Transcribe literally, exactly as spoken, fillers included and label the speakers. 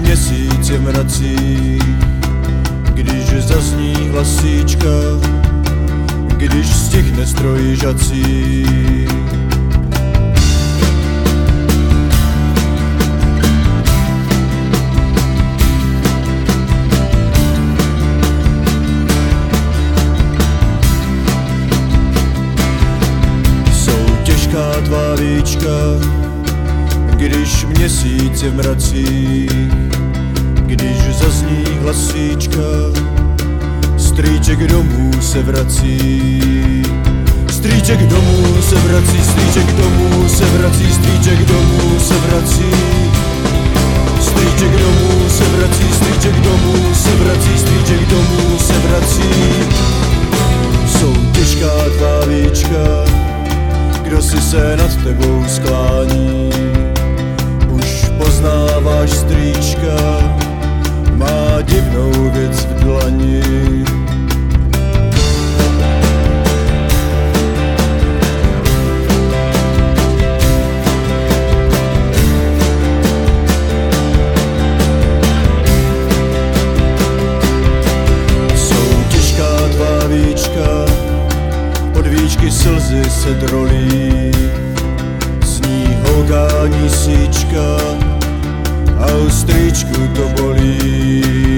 Speaker 1: měsíc je v mracích, když zazní hlasíčka, když stihne stroj žací. Jsou těžká tvá víčka, když měsíc je v mracích, když zazní hlasíčka, strýček domů se vrací. Strýček domů se vrací, strýček domů se vrací, strýček domů se vrací. Strýček domů se vrací, strýček domů se vrací, strýček domů se vrací. Jsou těžká tvá víčka, kdo si se nad tebou sklání. Už poznáváš strýčka, má divnou věc v dlani. Jsou těžká tvá víčka, od víčky slzy se drolí, sní holkání síčka a u strýčku to bolí.